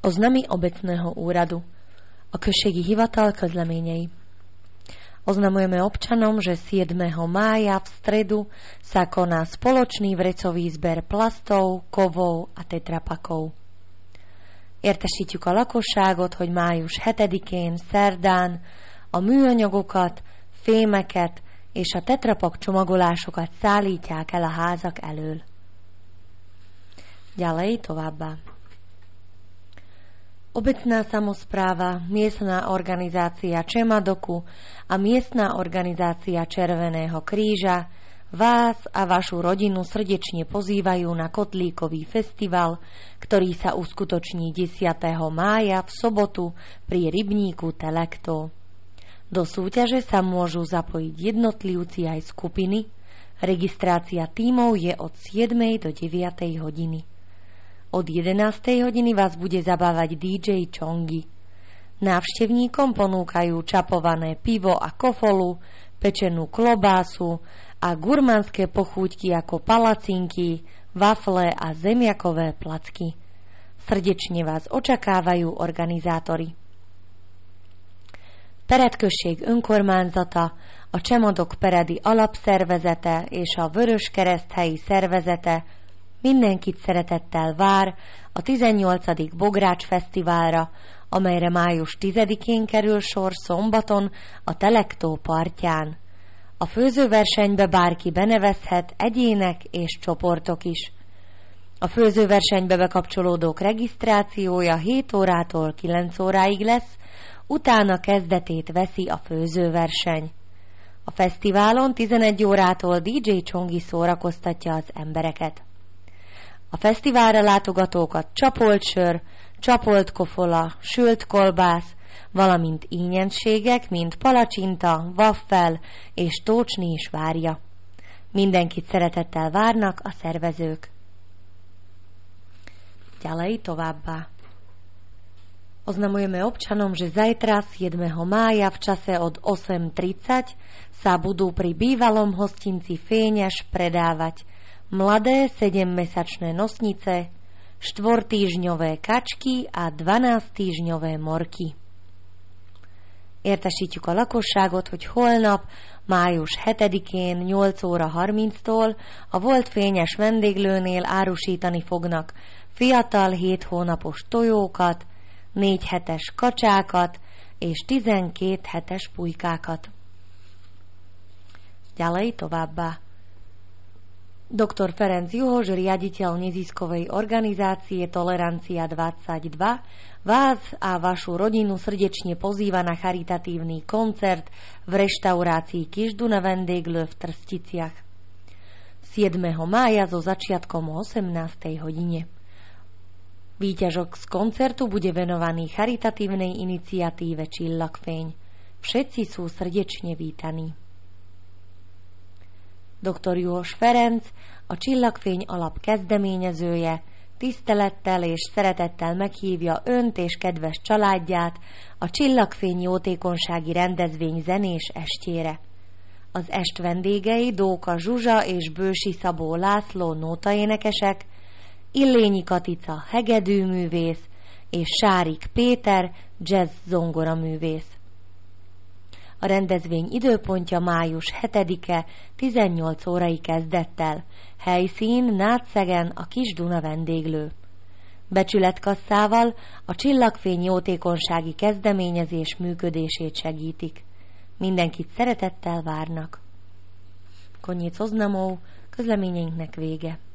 Oznamy obecného úradu. A községi hivatal közleményei. Oznamujeme občanom, že 7. mája v stredu sa koná spoločný vrecový zber plastov, kovov a tetrapakov. Értesítjük a lakosságot, hogy május 7-én, szerdán a műanyagokat, fémeket és a tetrapak csomagolásokat szállítják el a házak elől. Ďalej továbbá. Obecná samospráva, miestna organizácia Čemadoku a miestna organizácia Červeného kríža vás a vašu rodinu srdečne pozývajú na Kotlíkový festival, ktorý sa uskutoční 10. mája v sobotu pri rybníku Telekto. Do súťaže sa môžu zapojiť jednotlivci aj skupiny. Registrácia tímov je od 7. do 9. hodiny. Od 11. hodiny vás bude zabávať DJ Chongi. Návštevníkom ponúkajú čapované pivo a kofolu, pečenú klobásu a gurmánske pochúťky ako palacinky, wafle a zemiakové placky. Srdečne vás očakávajú organizátori. Pered község önkormányzata, a Csemadok peredi alapszervezete és a Vöröskereszt helyi szervezete mindenkit szeretettel vár a 18. Bogrács Fesztiválra, amelyre május 10-én kerül sor szombaton a Telektó partján. A főzőversenybe bárki benevezhet, egyének és csoportok is. A főzőversenybe bekapcsolódók regisztrációja 7 órától 9 óráig lesz, utána kezdetét veszi a főzőverseny. A fesztiválon 11 órától DJ Chongi szórakoztatja az embereket. A fesztiválra látogatókat csapolt sör, csapolt kofola, sült kolbász, valamint ínyenségek, mint palacsinta, waffel és tócsni is várja. Mindenkit szeretettel várnak a szervezők. Ďalej továbbá. Oznamujeme občanom, že zajtra 7. mája v čase od 8:30 sa budú pri bývalom hostinci Féňaš predávať mladé 7-mesačné nosnice, 4-týždňové kačky a 12-týždňové morky. Értesítjük a lakosságot, hogy holnap, május 7-én 8 óra 30-tól a volt Fényes vendéglőnél árusítani fognak fiatal 7 hónapos tojókat, 4 hetes kacsákat és 12 hetes pulykákat. Ďalej továbbá. Dr. Ferenc Juhoš, riaditeľ neziskovej organizácie Tolerancia 22, vás a vašu rodinu srdečne pozýva na charitatívny koncert v reštaurácii Kiždu na Vendéglö v Trsticiach 7. mája so začiatkom o 18. hodine. Výťažok z koncertu bude venovaný charitatívnej iniciatíve Csillagfény. Všetci sú srdečne vítaní. Dr. Juhos Ferenc, a Csillagfény alap kezdeményezője, tisztelettel és szeretettel meghívja önt és kedves családját a Csillagfény jótékonysági rendezvény zenés estjére. Az est vendégei Dóka Zsuzsa és Bősi Szabó László nótaénekesek, Illényi Katica hegedűművész és Sárik Péter jazz zongoraművész. A rendezvény időpontja május 7-e 18 órai kezdettel. Helyszín Nátszegen, a Kis-Duna vendéglő. Becsületkasszával a Csillagfény jótékonysági kezdeményezés működését segítik. Mindenkit szeretettel várnak. Koniec oznamov, közleményeinknek vége.